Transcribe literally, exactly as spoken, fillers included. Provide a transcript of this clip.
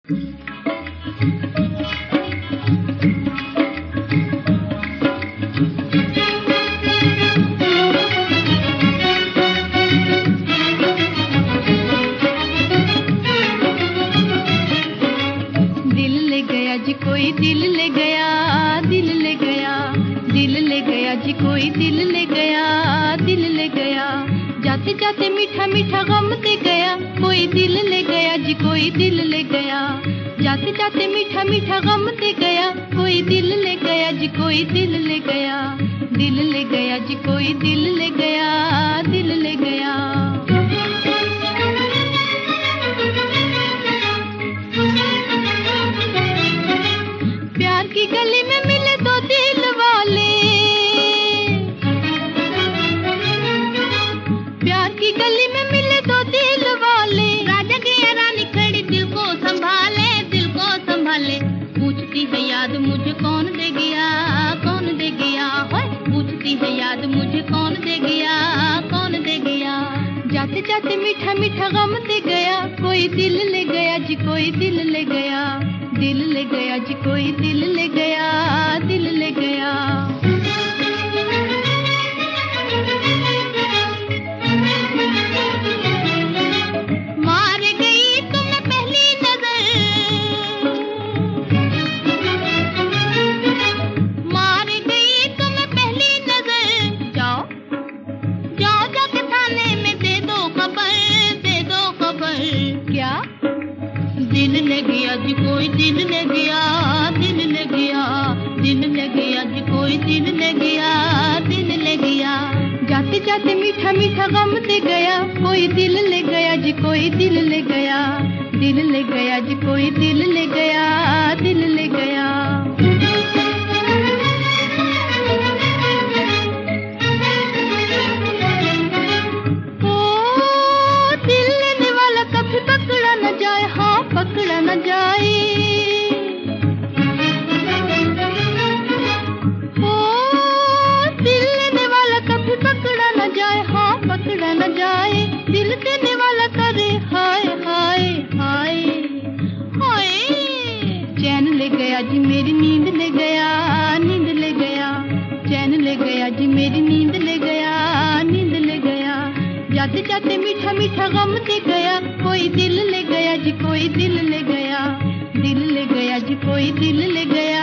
कोई दिल ले गया, दिल ले गया, दिल ले गया जी, कोई दिल ले गया, दिल ले गया। जाते जाते मीठा मीठा गम दे गया, कोई दिल ले गया जी, कोई दिल ले गया। जाते जाते मीठा मीठा गम दे गया, कोई दिल ले गया जी, कोई दिल ले गया। दिल ले गया जी, कोई दिल ले गया, दिल ले गया। प्यार की गली में मिले दो दिल वाले, प्यार की गली में मिले दो दिल वाले। राजा की रानी खड़ी दिल को संभाले, दिल को संभाले। पूछती है याद मुझे कौन दे गया, कौन दे गया। होय पूछती है याद मुझे कौन दे गया, कौन दे गया। जाते जाते मीठा मीठा गम दे गया, कोई दिल ले गया जी, कोई दिल ले गया। दिल ले गया जी, कोई दिल ले गया, दिल ले गया। मार गई तुम्हें पहली नजर, मार गई तुम्हें पहली नजर। जाओ जाओ जाके थाने में दे दो खबर, दे दो खबर। क्या दिल ले गया जी, कोई दिल ले गया, दिल ले गया। दिल ले गया जी, कोई दिल ले गया, दिल ले गया। जाते जाते मीठा मीठा गम दे गया, कोई दिल ले गया जी, कोई दिल ले गया। दिल ले गया जी, कोई दिल ले गया, दिल ले गया। पकड़ा न जाए, हाँ पकड़ा न जाए। ओ दिल लेने वाला कभी पकड़ा न जाए, हाँ पकड़ा न जाए। दिल देने वाला करे हाय हाय हाय हाय। चैन ले गया जी, मेरी नींद ले गया, नींद ले गया। चैन ले गया जी, मेरी नींद ले गया, नींद ले गया। जाते जाते मीठा मीठा गम दे गया, कोई दिल ले गया जी, कोई दिल ले गया। दिल ले गया जी, कोई दिल ले गया।